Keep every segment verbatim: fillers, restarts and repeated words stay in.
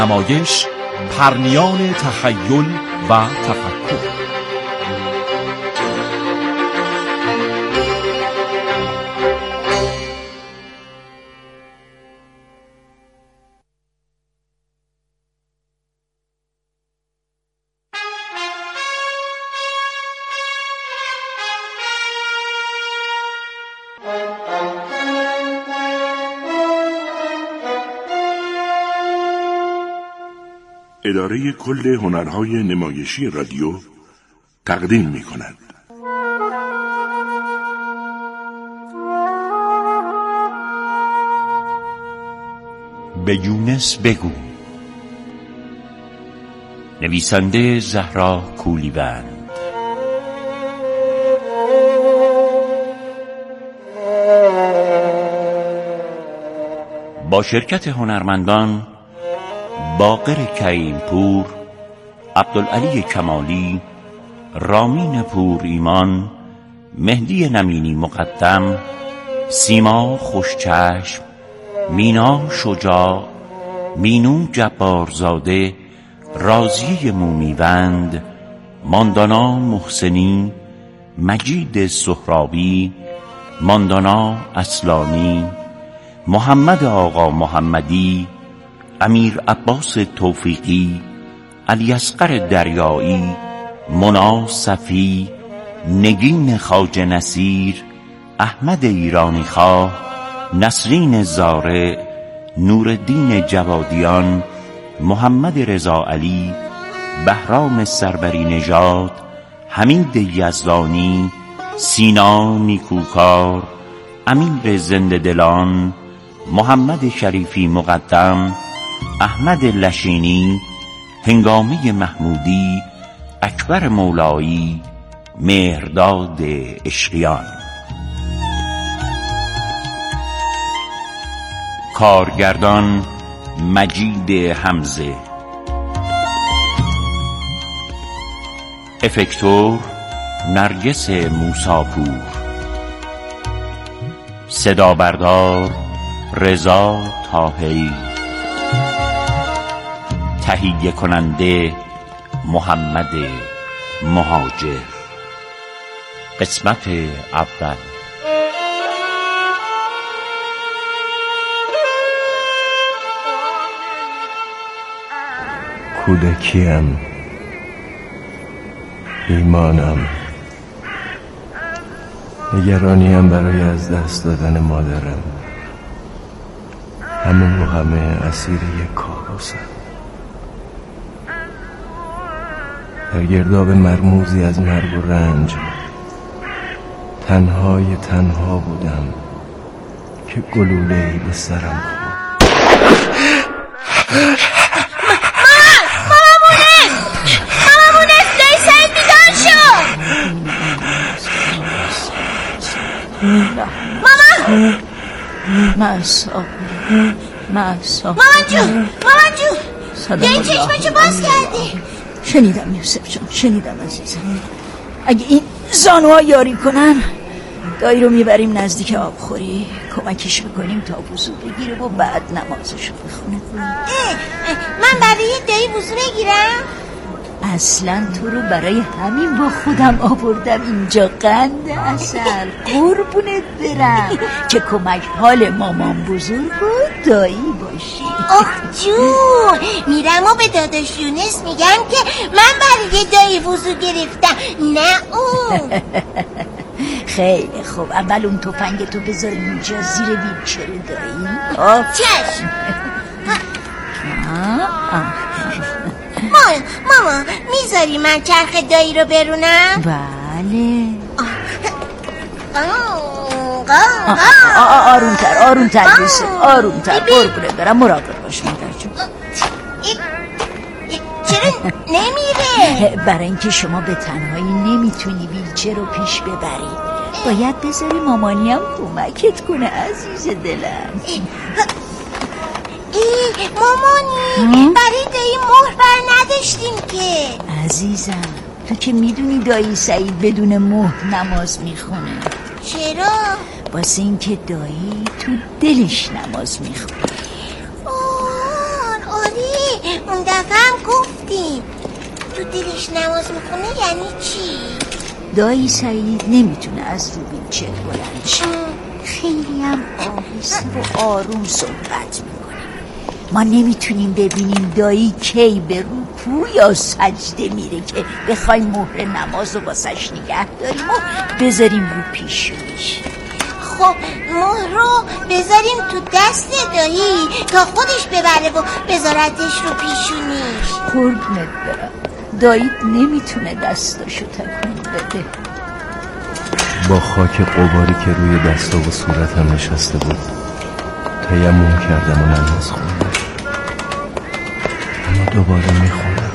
نمایش پرنیان تخیل و تفکر. اداره کل هنرهای نمایشی رادیو تقدیم می کند. به یونس بگو. نویسنده زهرا کولیوند. با شرکت هنرمندان باقر کیمپور، عبدالعلی کمالی، رامین پور ایمان، مهدی نمینی مقدم، سیما خوشچشم، مینا شجاع، مینو جبارزاده، رازی مومیوند، ماندانا محسنی، مجید سهرابی، ماندانا اصلانی، محمد آقا محمدی، امیر عباس توفیقی، علی اصغر دریایی، منا صفی، نگین خواجه نصیر، احمد ایرانی خواه، نسرین زارع، نورالدین جوادیان، محمد رضا علی، بهرام سربری نژاد، حمید یزدانی، سینا نیکوکار، امیر زنده دلان، محمد شریفی مقدم، احمد لشینی، هنگامی محمودی، اکبر مولایی، مهرداد عشقیان. کارگردان مجید حمزه. افکتور نرگس موساپور. صدا بردار رضا طاهری. تهیه کننده محمد مهاجر. قسمت اول. کودکیم، ایمانم، نگرانیم برای از دست دادن مادرم. همه و همه اسیر یک کابوسم. در گرداب مرموزی از مرگ و رنج تنهای تنها بودم که گلوله‌ای به سرم خورد. مامان مامان مامان جون، مامان جون، یه این چشمشو باز کردی؟ شنیدم یوسف جان، شنیدم عزیزم. اگه این زانوها یاری کنن دایی رو میبریم نزدیک آبخوری، کمکش میکنیم تا وضو بگیره و بعد نمازشو بخونه. من برای دایی وضو بگیرم؟ اصلا تو رو برای همین با خودم آوردم اینجا قند عسل، قربونت برم که کمک حال مامان بزرگ و دایی باشی. آخ جون، میرم و به داداش یونس میگم که من برای دایی وضو گرفتم، نه اون. خیلی خوب، اول اون تفنگ تو بذار اینجا زیر ویلچر دایی. چشم. آه. ماما میذاری من چرخ دایی رو برونم؟ بله. آرومتر آرومتر یوسف، آرومتر. قربونت برم، مراقب باش مادر جون. چرا نمیره؟ برای اینکه شما به تنهایی نمیتونی ویلچر رو پیش ببری، باید بذاری مامانی هم کمکت کنه عزیز دلم. ای مامانی، برای دایی مهر بر نداشتیم که. عزیزم تو که میدونی دایی سعید بدون مهر نماز میخونه. چرا؟ واسه این که دایی تو دلش نماز میخونه. آه عالی، خودش نماز میخونه یعنی چی؟ دایی سعید نمیتونه از رو بیلچه بلند شه، خیلی هم آهسته و آروم صحبت میکنه. ما نمیتونیم ببینیم دایی کی به رکوع یا سجده میره که بخوایم مهر نماز رو واسش نگه داریم و بذاریم رو پیشونیش. خب مهر رو بذاریم تو دست دایی تا خودش ببره و بذارتش رو پیشونیش. قربونت برم، داییت نمیتونه دستاشو تکون بده. با خاک قباری که روی دستا و صورتم نشسته بود تیمم کردم و نماز خوندم، اما دوباره میخونم.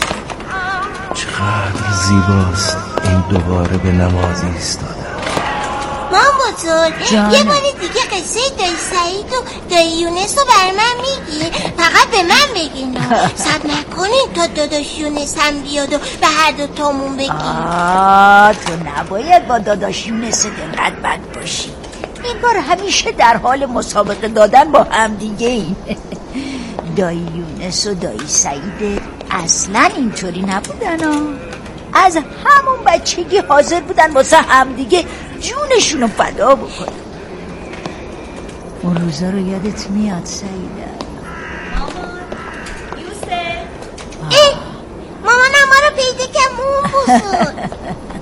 چقدر زیباست این دوباره به نماز ایستادن. مام بزرگ یه بار دیگه قصه دایی سعید و دایی یونس رو بر من میگی؟ فقط به من بگین، صبر نکنین تا داداش یونس هم بیاد و به هر دو تامون بگین. آه تو نباید با داداش یونس دقت بد باشی، این بار همیشه در حال مسابقه دادن با هم دیگه این. دایی یونس و دایی سعید اصلا اینطوری نبودن ها. از همون بچگی حاضر بودن واسه همدیگه جونشونو فدا بکنن. اون روزا رو یادت میاد سعیده؟ ای مامانم ما رو پیدا کرد. مون بزرگ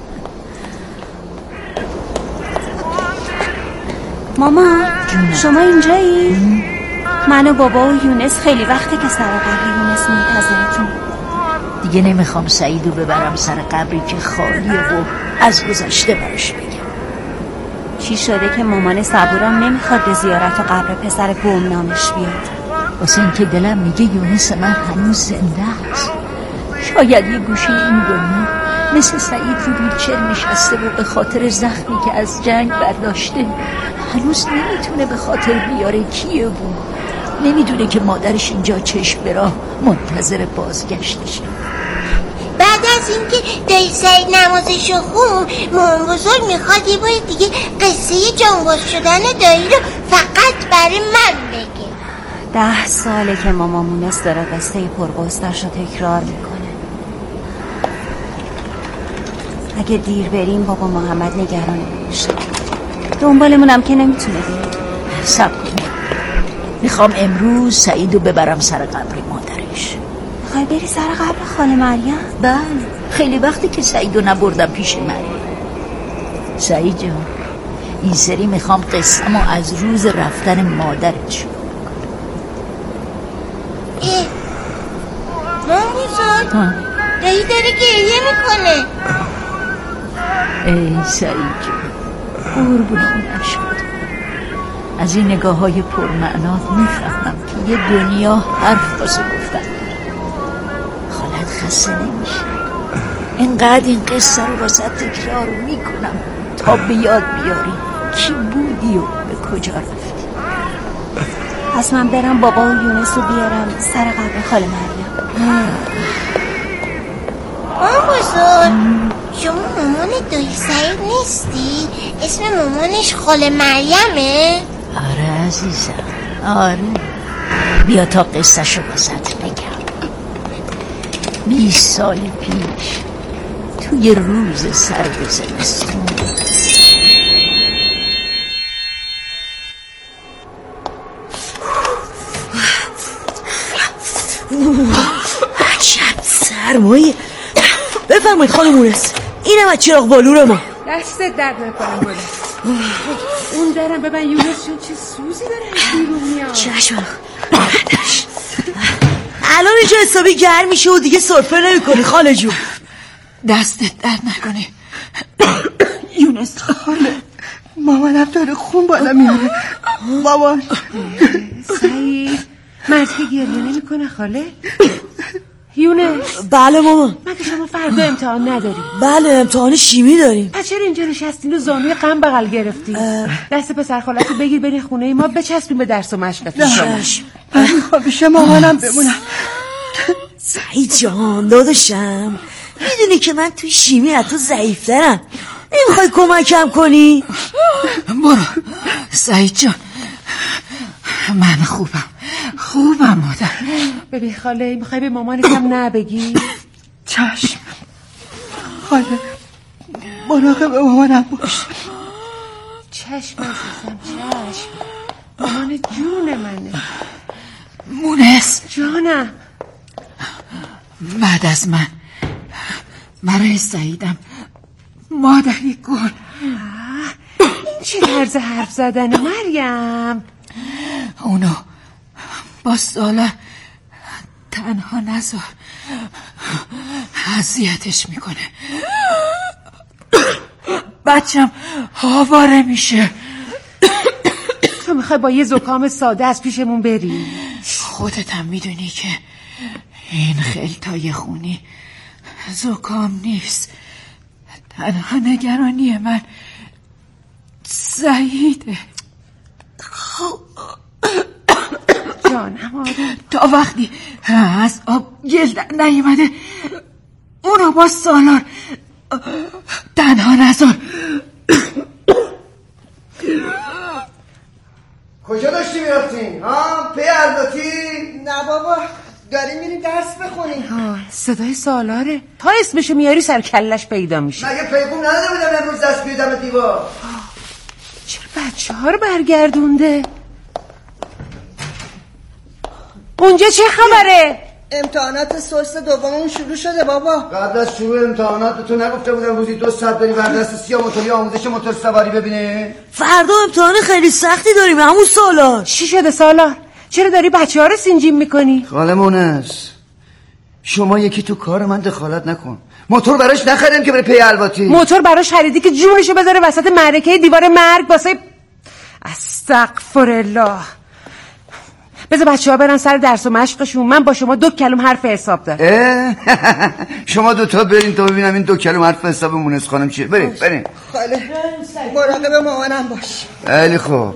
ماما شما اینجایی؟ من و بابا و یونس خیلی وقته که سر قبر یونس منتظرتون. دیگه نمیخوام سعیدو ببرم سر قبری که خالیه و از گذشته براش بگم. چی شده که مامان صبورم نمیخواد به زیارت قبر پسر گمنامش بیاد؟ واسه این که دلم میگه یونس من هنوز زنده است. شاید یه گوشه این دنیا مثل سعید رو ویلچر نشسته و به خاطر زخمی که از جنگ برداشته هنوز نمیتونه به خاطر بیاره کیه بود. نمیدونه که مادرش اینجا چشم به راه منتظر بازگشتشه. بعد از اینکه دایی سعید نمازشو خون، مامان بزرگ میخواد یه بار دیگه قصه جانباز شدن دایی رو فقط برای من بگه. ده ساله که ماما مونس داره قصه پرقصدش رو تکرار میکنه. اگه دیر بریم بابا محمد نگرانمون میشه، دنبالمونم که نمیتونه بریم. صبر کن، میخوام امروز سعیدو ببرم سر قبر مادرش. میخوای بری سر قبر خاله مریم؟ بله، خیلی وقتی که سعیدو نبردم پیش مریم. سعید جان این سری میخوام قصه‌مو از روز رفتن مادرت شروع کنم. اه مامان بزرگ دایی داره گریه میکنه. ای سعید جان قربون اون عشقت، از این نگاه های پرمعنات میفهمم که یه دنیا حرف واسه گفتن داره. خالت خسته نمیشه. اینقدر این قصه رو واسه تکرار میکنم تا به یاد بیاری کی بودی و به کجا رفتی. پس من برم بابا و یونس رو بیارم سر قبر خاله مریم. مامان بزرگ شما مامان دایی سعید نیستی؟ اسم مامانش خاله مریمه؟ آره عزیزم آره. بیا تا قصه شو بازت بگم. بیست سال پیش توی روز سرد زمستون عجب سرمایه. بفرمایید خانم مونس، اینم از چراغ بالور ما. دستت درد نکنم بوده. اون درم ببین یونس جون چه سوزی داره بیرون میاد. چشم بعدش الان اینجا حسابی گرم میشه و دیگه سرفه نمی کنی خاله جون. دستت درد نکنه یونس خاله مامانم داره خون بالا میاره. مامان سعید مرد که گریه نمی کنه خاله؟ یونس بله مامان. مگه شما فردا امتحان نداریم؟ بله امتحان شیمی داریم. پس چرا اینجا نشستین و زانوی غم بغل گرفتین؟ دست پسر خالتو بگیر برین خونه ما بچسبیم به درس و مشقتون. من میخوام پیش مامانم بمونم. سعید جان داداشم میدونی که من توی شیمی از تو ضعیف‌ترم، نمیخوای کمکم کنی؟ برو سعید جان من خوبم خوبم مادر. ببین خاله میخوای به مامانت هم نبگی؟ چشم خاله مراقب مامانم باش. چشم عزیزم چشم. مامان جون منه. مونس جانم. بعد از من برای سعیدم مادری گل. این چه طرز حرف زدن مریم؟ اونو با سالار تنها نذار، اذیتش میکنه. بچم آواره میشه. تو میخوای با یه زکام ساده از پیشمون بری؟ خودت هم میدونی که این خلطای خونی زکام نیست. تنها نگرانی من سعیده. جانم آره. تا وقتی از آب گل نیومده اونو با سالار تنها نذار. کجا داشتی میرفتین؟ ها؟ پی الباتی؟ نه بابا داریم میریم درس بخونیم. صدای سالاره. تا اسمشو میاری سر کلش پیدا میشه. مگه پیغام نداده بودم امروز دست بیدم دیوار؟ چرا بچه ها رو برگردونده؟ اونجا چه خبره؟ امتحانات سورس دوممون شروع شده بابا. قبل از شروع امتحانات تو نگفته بودم روزی دو ساعت بریم بر دست سیاه موتوری آموزش موتور سواری ببینه؟ فردا امتحان خیلی سختی داریم همون سالار. چی شده سالار؟ چرا داری بچه ها رو سینجیم میکنی؟ خاله مونس شما یکی تو کار من دخالت نکن. موتور براش نخریم که بره پی الباتی. موتور براش خریدی که جونشو بذاره وسط معرکه دیوار مرگ واسه استغفرالله. بذار بچه ها برن سر درس و مشقشون. من با شما دو کلم حرف حساب دارم. شما دوتا برین تا ببینم این دو کلم حرف حساب مونس خانم چیه. برین برین. خاله مراقب مامانم باش. خیلی خوب.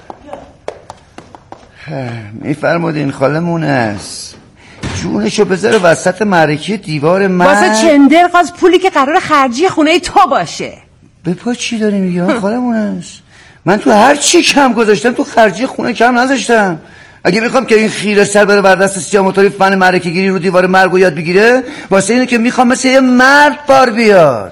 میفرمودین خاله مونس جونشو بذاره وسط معرکه دیوار مرگ واسه چندر قاز پولی که قرار خرجی خونه تو باشه. به پا چی داری میگی خاله مونس؟ من تو هر چی کم گذاشتم تو خرجی خونه کم نذاشتم. اگه میخوام که این خیره سر بره بر دست سیاه موتوری فن معرکه گیری رو دیوار مرگ رو یاد بگیره واسه اینه که میخوام مثل یه مرد بار بیاد.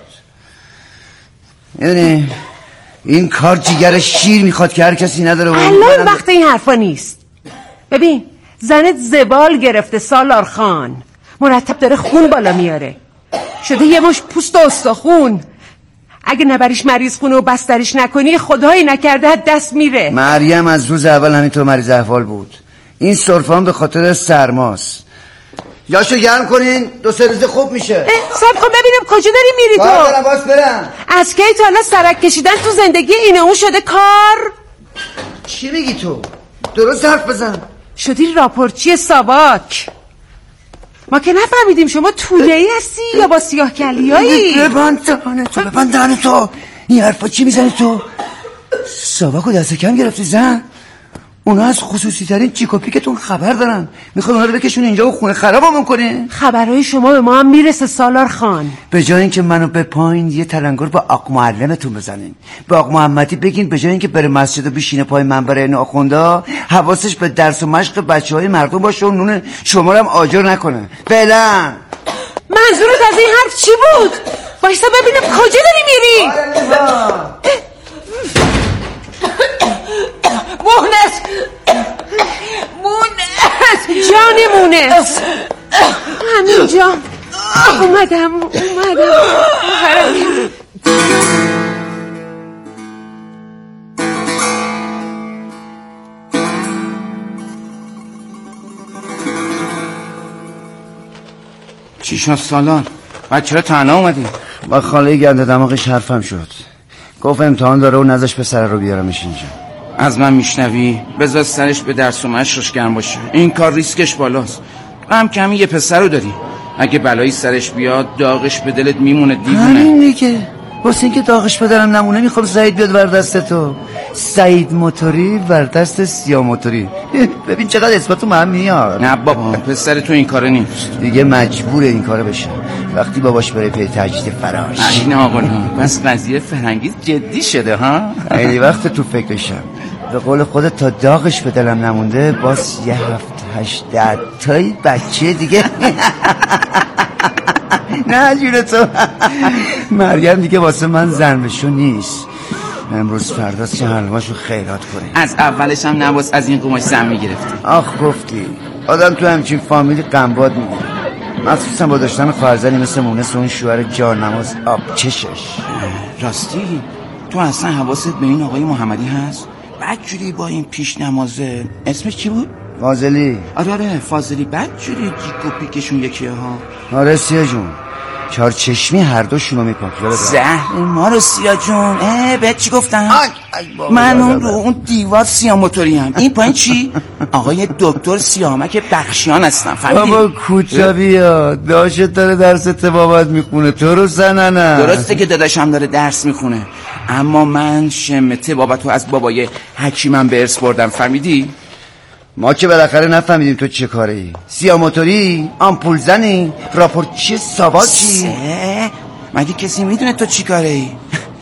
یعنی این کار جیگر شیر میخواد که هر کسی نداره. الان وقت این حرفا نیست. ببین زنت زبال گرفته سالار خان، مرتب داره خون بالا میاره، شده یه مش پوست و استخون. اگه نبریش مریض خونه و بستریش نکنی خدایی نکرده دست میره. مریم از روز اول همینطور مریض احوال بود. این سرفان به خاطر سرماست. جاشو گرم کنین دو سه روز خوب میشه. صبر کن ببینم کجا داری میری تو؟ باید برم باز برم. از کی تا حالا سرک کشیدن تو زندگی اینه اون شده کار؟ چی میگی تو؟ درست حرف بزن. شدی راپورچی ساواک. ما که نفهمیدیم شما توله‌ای هستی یا با سیاه کلیایی؟ ببند دهنه تو ببند دهنه تو. این حرفا چی میزنی تو؟ ساواکو دست کم گرفتی زن. اونا از خصوصی ترین چیک و پیکتون خبر دارن. میخواد اونا رو بکشون اینجا و خونه خرابمون کنه. خبرهای شما به ما هم میرسه سالار خان. به جای اینکه منو به پایین یه تلنگر با آق معلمتون بزنین، به آق محمدی بگین به جای اینکه بره مسجد و بشینه پای منبر این آخوندا حواسش به درس و مشق بچهای مردم باشه و نون شما رو هم آجر نکنه. فعلا. منظورت از این حرف چی بود؟ وایسا ببینم کجا داری میری؟ مونس مونس جان مونس همینجا اومدم اومدم چی شد سالان؟ بعد چرا تنها اومدی؟ با خاله گنده دماغش حرفم شد. گفت امتحان داره و نذاش پسر رو بیارمش اینجا. از من میشنوی؟ بذار سرش به درس و مشقش گرم باشه. این کار ریسکش بالاست. هم کمی یه پسر رو داری. اگه بلایی سرش بیاد داغش به دلت میمونه دیوونه. همین دیگه. واسه اینکه داغش به دلم نمونه میخوام سعید بیاد ور دست تو. سعید موتوری ور دست سیاه موتوری. ببین چقدر اسمتون من میاد. نه بابا پسر تو این کاره نیست. دیگه مجبور این کاره بشه وقتی باباش بره پی تجدید فراش. این آقا بس قضیه فرنگیز جدی شده ها. خیلی وقت تو فکرشم. به قول خودت تا داغش به دلم نمونده باز یه هفت هشت ده تایی بچه دیگه. نه جون تو. مریم دیگه واسه من زنبشو نیست. امروز فرداست که حلواشو خیرات کنی. از اولش هم نباس از این قماش زن میگرفتی. آخ گفتی آدم تو همچین فامیلی قنباد میگیره، مخصوصا با داشتن خواهرزنی مثل مونس و اون شوهر جانماز آب چشش. راستی تو اصلا حواست به این آقای محمدی هست؟ بدجوری با این پیش نمازه، اسمش چی بود؟ فاضلی. آره آره فاضلی. بدجوری جیک و پیکشون یکیه ها. آره سیا جون، چهار چشمی هر دوشونو میپاکی. زهر ما رو سیا جون. اه بهت چی گفتم؟ من اون رو اون دیوار سیا موتوری هم. این پایین چی؟ آقای دکتر سیامک بخشیان هستم. فهمیدی؟ بابا کوچا بیا، داشت داره درس تبابت میخونه، تو رو زننه. درسته که داداشم داره درس میخونه، اما من شم تبابت رو از بابای حکیمم به ارث بردم. فهمیدی؟ ما که بالاخره نفهمیدیم تو چه کاری. سیا موتوری، آمپول زنی، راپورتچی ساواکی. مگه کسی میدونه تو چی کاره ای؟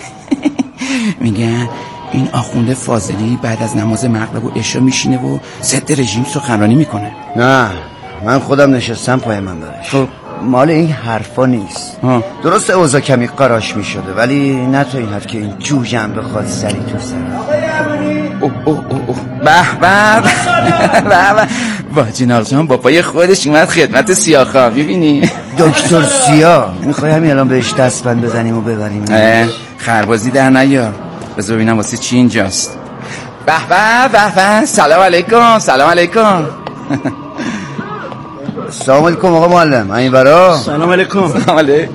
میگن این آخونده فاضلی بعد از نماز مغرب و عشا میشینه و ضد رژیم سخنرانی میکنه. نه من خودم نشستم پای من برش. خب مال این حرفا نیست. ها. درست اوضاع کمی قراش میشده ولی نه تا این حد که این جوجم بخواد سری تو سر. اوه اوه اوه به به به باجی ناغجان با پای خودش اومد خدمت سیاخا. ببینی دکتر سیا میخوای همین الان بهش دستبند بزنیم و ببریم؟ خربازی در نیار. بذار ببینم واسه چی اینجاست. به به به به سلام علیکم. سلام علیکم. سلام علیکم آقا معلم. این برا. سلام علیکم. سلام علیکم.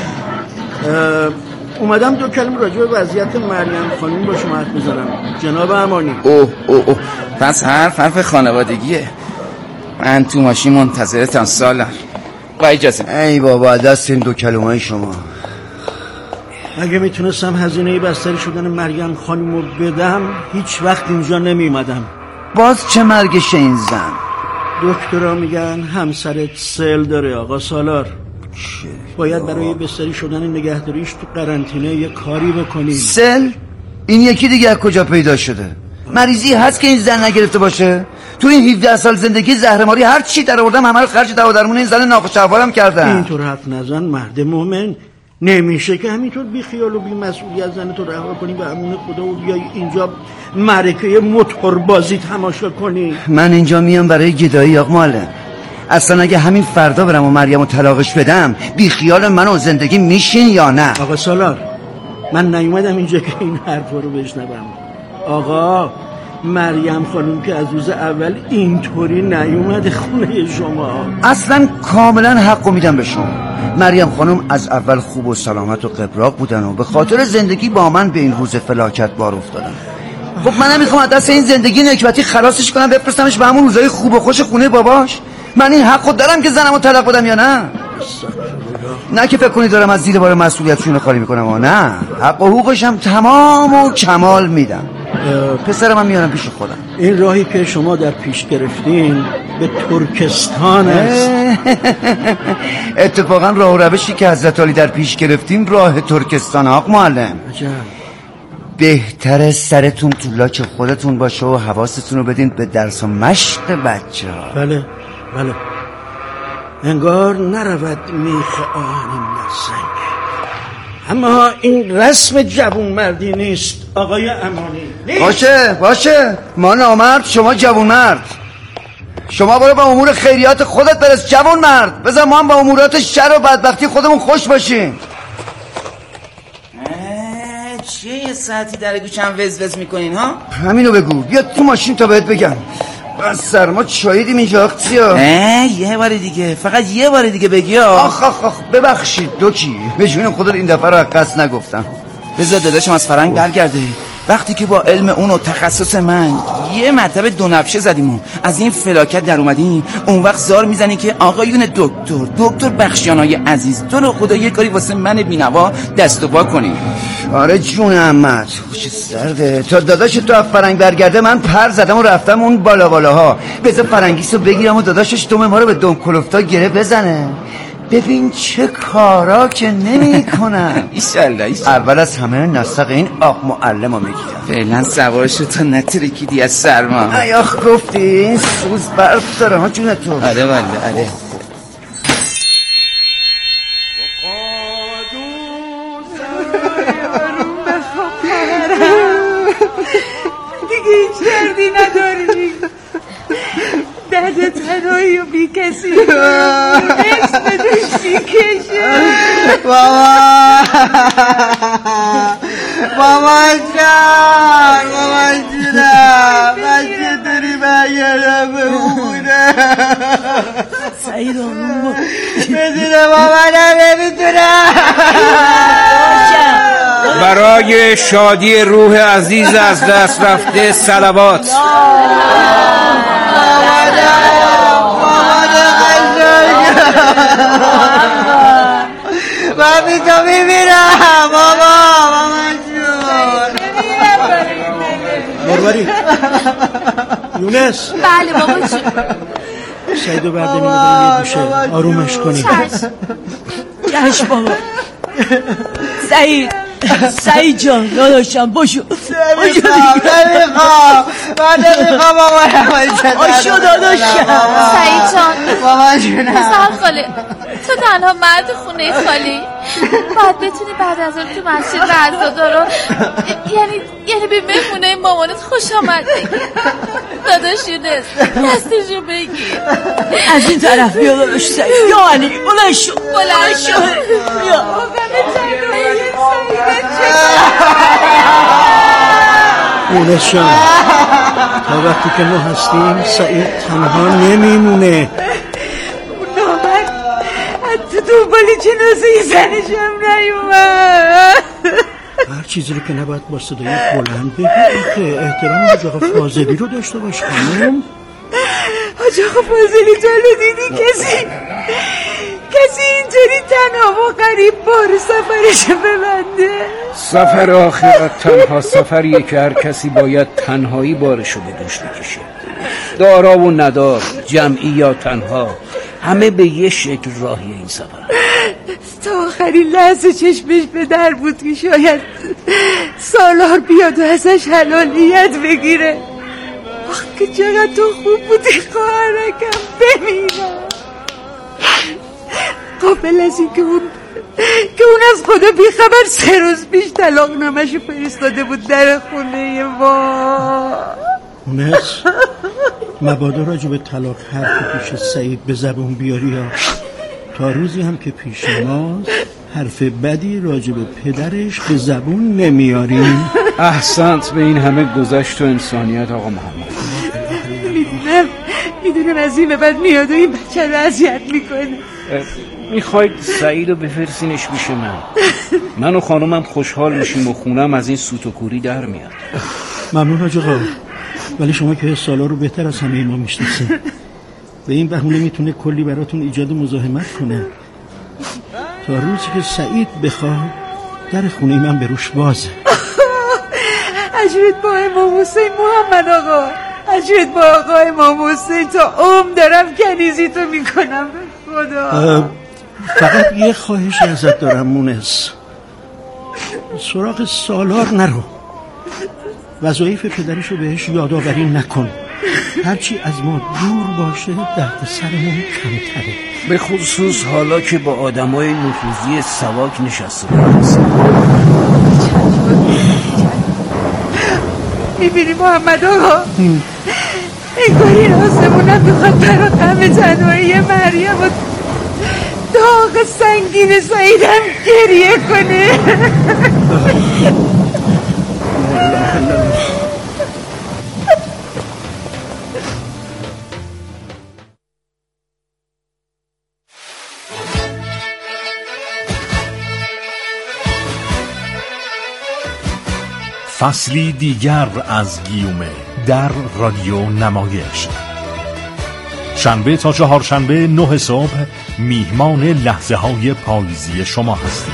اومدم دو کلمه راجع به وضعیت مریم خانم با شما حرف بزنم جناب امانی. اوه اوه اوه پس حرف حرف خانوادگیه. من تو ماشین منتظرتم سالار. با اجازه. ای بابا دست این دو کلمه شما. اگه میتونستم هزینه بستری شدن مریم خانم رو بدم هیچ وقت اینجا نمیمدم. باز چه مرگشه این زن؟ دکترها میگن همسرت سل داره آقا سالار. باید برای بستری شدن نگهداریش تو قرنطینه یه کاری بکنیم. سل؟ این یکی دیگه از کجا پیدا شده؟ مریضی هست که این زن نگرفته باشه؟ تو این هفده سال زندگی زهرماری هر چی در آوردم همه رو خرج دوا درمون این زن ناخوش احوالم کردم. اینطور حرف نزن مرد مومن. نمیشه که همینطور بی خیال و بی مسئولیت زن تو رها کنی به امون خدا و بیای اینجا معرکه موتور بازی تماشا کنی. من اینجا میام برای گدایی آقا معلم. اصلا اگه همین فردا برم و مریم رو طلاقش بدم بی خیال من و زندگی میشین یا نه؟ آقا سالار من نیومدم اینجا که این حرفا رو بشنوم. آقا مریم خانم که از روز اول اینطوری نیومده خونه شما. اصلا کاملا حقو میدم به شما. مریم خانم از اول خوب و سلامت و قبراق بودن و به خاطر زندگی با من به این روز فلاکت بار افتادن. خب من نمیخوام از دست این زندگی نکبتی خلاصش کنم بفرستمش به همون روزای خوب و خوش خونه باباش. من این حقو دارم که زنمو طلاق بدم یا نه؟ نه که فکر کنی دارم از زیر بار مسئولیتشون خالی میکنم و نه، حق و حقوقشم تمام و کمال میدم. پسرم هم میارم پیش خودم. این راهی که شما در پیش گرفتین به ترکستان است. اتفاقا راه و روشی که حضرت علی در پیش گرفتیم راه ترکستان. آقا معلم بهتره سرتون تو لاک خودتون باشه و حواستون رو بدین به درس و مشق بچه ها. بله بله انگار نرود میخ آهنین نسنگ. اما این رسم جوون مردی نیست آقای امانی. نیست. باشه باشه ما نامرد شما جوون مرد. شما برو با امور خیریات خودت برس جوون مرد. بذار ما هم با امورات شر و بدبختی خودمون خوش باشیم. چیه یه ساعتی در گوشم وز وز میکنین ها؟ همینو بگو. بیا تو ماشین تا بهت بگم. بس سرما چاییدیم اینجا اختیا. یه بار دیگه فقط یه بار دیگه بگی ها. آخ آخ آخ ببخشید دوکی به جون خدا این دفعه رو قصد نگفتم. بذار داداشم از فرنگ برگرده. وقتی که با علم اون و تخصص من یه مرتبه دو نفشه زدیم و از این فلاکت در اومدیم، اون وقت زار میزنی که آقایون دکتر دکتر بخشیانای عزیز تو رو خدا یه کاری واسه من بینوا دست و پا کنی. آره جون احمد خوش سرده. تا داداش تو از فرنگ برگرده من پر زدم و رفتم اون بالا بالاها. بذار فرنگیسو بگیرم و داداشش دوم ما رو به دم کلفتا گره بزنه. ببین چه کارا که نمی کنم. ایشالله ایشالله. اول از همه نسق این آق معلم رو میگیرم. فعلا سوارشو تا نترکیدی از سرما. ایاخ گفتی این سوز برف داره ها جون تو. آره والله آره. کردی نداری درد تنهایی و بی کسی اسم داشتی کشه بابا بابا جان بابا جونم من چطوری برگردم به خونه سعید آمون بود بدونه بابا نمیتونم برای شادی روح عزیز از دست رفته صلوات. من بی تو میمیرم بابا مامان جون مروری یونس بله بابا جون سعیدو برده میبریم یه گوشه آرومش کنیم جشن بابا سعید سعید جان داداشم باشو نمیخوام نمیخوام من نمیخوام بابا باشو داداشم سعید جان بابا جونم پسر خاله تو تنها مرد خونه خالی باید بتونی بعد از اون تو مسجد عزادارا یعنی یعنی به مهمونه مامانت خوش آمد داداش یونس دستشو بگیر از این طرف بیا داداش سعید یا علی بلند شو بلند شو بیا یونس جان تا وقتی که ما هستیم سعید تنها نمیمونه تو دنبالی جنازه زنش هم نیومد هر چیزی رو که نباید با صدای بلند بگی احترام حاج آقا فاضلی رو داشته باش خانم حاج آقا فاضلی تو رو دیدی کسی کسی اینطوری تنها و غریب بار سفرشو ببنده سفر آخرت تنها سفریه که هر کسی باید تنهایی بارشو به دوش بکشه دارا و ندار جمعی یا تنها همه به یه شکل راهی این سفر تا آخرین لحظه چشمش به در بود که شاید سالار بیاد و ازش حلالیت بگیره آخ که چقدر تو خوب بودی خواهرکم بمیرم قابل از این که اون که اون از خدا بیخبر سه روز پیش طلاق نامشو فرستاده بود در خونه ما اونس مبادا راجع به طلاق حرف پیش سعید به زبون بیاری یا تا روزی هم که پیش ماست حرف بدی راجع به پدرش به زبون نمیاریم احسنت به این همه گذشت و انسانیت آقا محمد میدونم میدونم از این به بعد میاد و این بچه رو اذیت میکنه میخواید سعید رو بفرسینش میشه من من و خانومم خوشحال میشیم و خونم از این سوت و کوری در میاد ممنون حاج آقا ولی شما که سالا رو بهتر از همه ما میشناسین به این بهونه میتونه کلی براتون ایجاد مزاحمت کنه تا روزی که سعید بخواد در خونه من به روش بازه اجرت با امام حسین محمد آقا اجرت با آقا امام حسین تا عمر دارم کنیزی تو میکنم به خدا فقط یه خواهش ازت دارم مونس سراغ سالار نرو وظایف پدرشو بهش یادآوری نکن هرچی از ما دور باشه درد سرمون کمتره به خصوص حالا که با آدمای نفوذی سواک نشسته هست میبینی محمد آقا انگار این آسمونم میخواد برا غم تنهایی مریم و داغ سنگین سعیدم گریه کنه فصلی دیگر از گیومه در رادیو نمایش شنبه تا چهارشنبه نه صبح میهمان لحظه های پاییزی شما هستیم.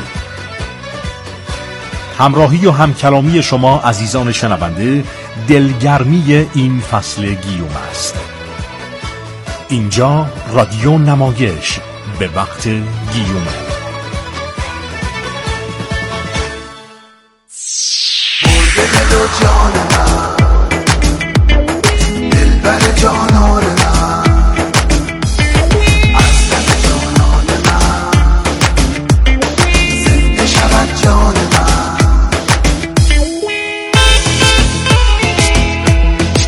همراهی و همکلامی شما عزیزان شنونده دلگرمی این فصل گیومه است. اینجا رادیو نمایش به وقت گیومه. دل و جان من دل بر جانان من اصل جانان من زنده شود جان من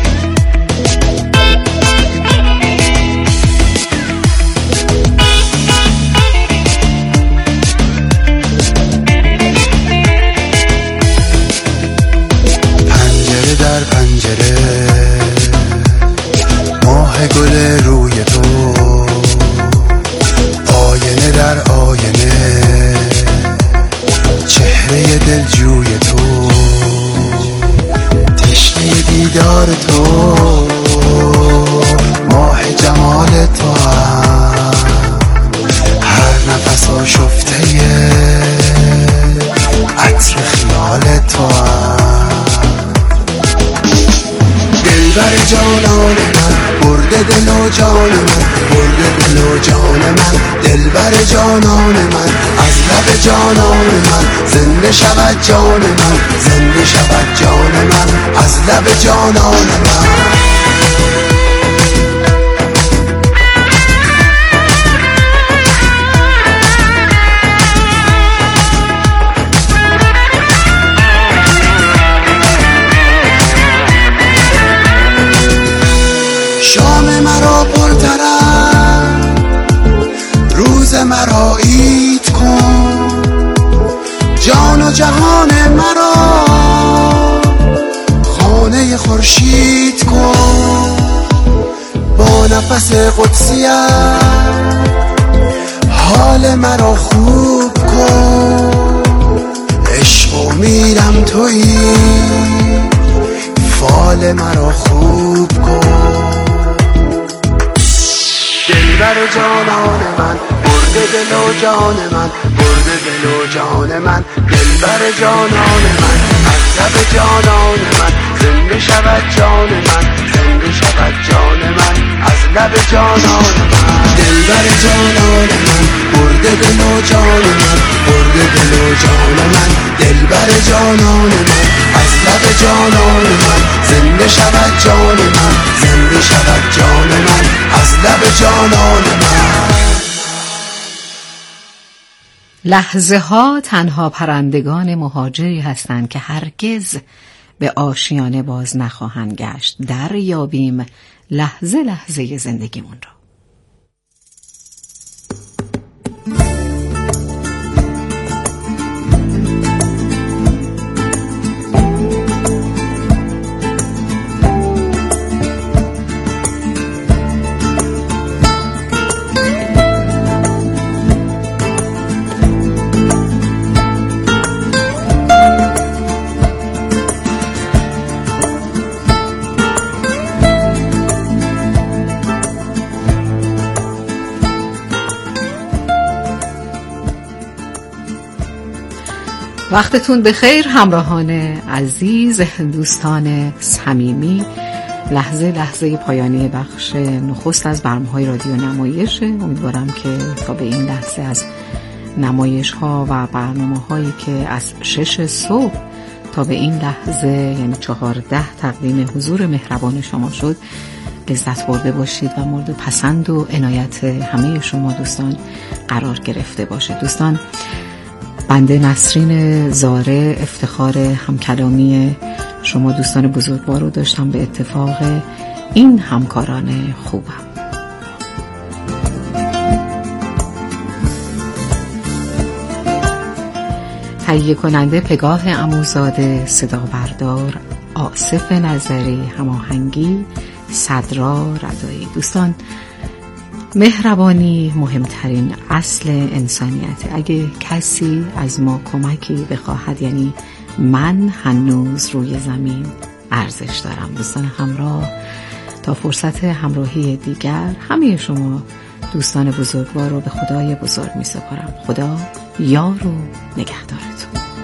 جانان من، برده دل و جان من، برده دل و جان من، دلبر جانان من، از لب جانان من زنده شود جان من، زنده شود جان من، از لب جانان من. شام مرا پرطرف، روز مرا عید کن، جان و جهان مرا خانه خورشید کن، با نفس قدسیت حال مرا خوب کن، عشق و میرم تویی فال مرا خوب کن. دلبر جانان من، برده دل و جان من، برده دل و جان من، دلبر جانان من، از لب جانان من زنده شود جان من، زنده شود جان من، از لب جانان من. دلبر جانان من، برده دل و جان من، برده دل و جان من، دلبر جانان من، از لب جانان من زنده شود جان من، زنده شود جان من، از لب جانان من. لحظه ها تنها پرندگان مهاجری هستند که هرگز به آشیانه باز نخواهند گشت. دریابیم لحظه لحظه زندگیمون رو. وقتتون بخیر همراهان عزیز، دوستان صمیمی. لحظه لحظه پایانی بخش نخست از برنامه‌های رادیو نمایش. امیدوارم که تا به این لحظه از نمایش ها و برنامه هایی که از شش صبح تا به این لحظه یعنی چهارده تقدیم حضور مهربان شما شد لذت برده باشید و مورد پسند و عنایت همه شما دوستان قرار گرفته باشید. دوستان، بنده نسرین زاره افتخار همکلامی شما دوستان بزرگوار رو داشتم به اتفاق این همکاران خوبم. تهیه کننده پگاه عموزاده، صدا بردار آصف نظری، هماهنگی صدرا رضایی. دوستان، مهربانی مهمترین اصل انسانیت. اگه کسی از ما کمکی بخواهد یعنی من هنوز روی زمین ارزش دارم. دوستان همراه، تا فرصت همراهی دیگر همه شما دوستان بزرگوار رو به خدای بزرگ می سپارم. خدا یار و نگهدارتون.